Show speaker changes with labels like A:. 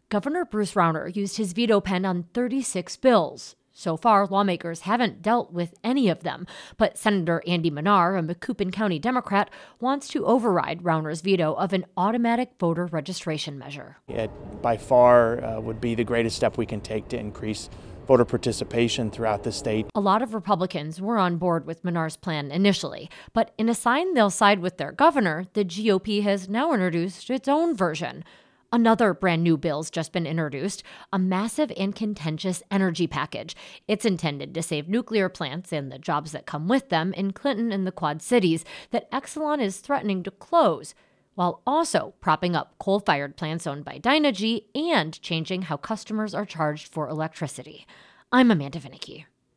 A: Governor Bruce Rauner used his veto pen on 36 bills. So far, lawmakers haven't dealt with any of them, but Senator Andy Manar, a Macoupin County Democrat, wants to override Rauner's veto of an automatic voter registration measure.
B: It by far would be the greatest step we can take to increase voter participation throughout the state.
A: A lot of Republicans were on board with Manar's plan initially, but in a sign they'll side with their governor, the GOP has now introduced its own version. Another brand new bill's just been introduced, a massive and contentious energy package. It's intended to save nuclear plants and the jobs that come with them in Clinton and the Quad Cities that Exelon is threatening to close, while also propping up coal-fired plants owned by Dynegy and changing how customers are charged for electricity. I'm Amanda Vinicky.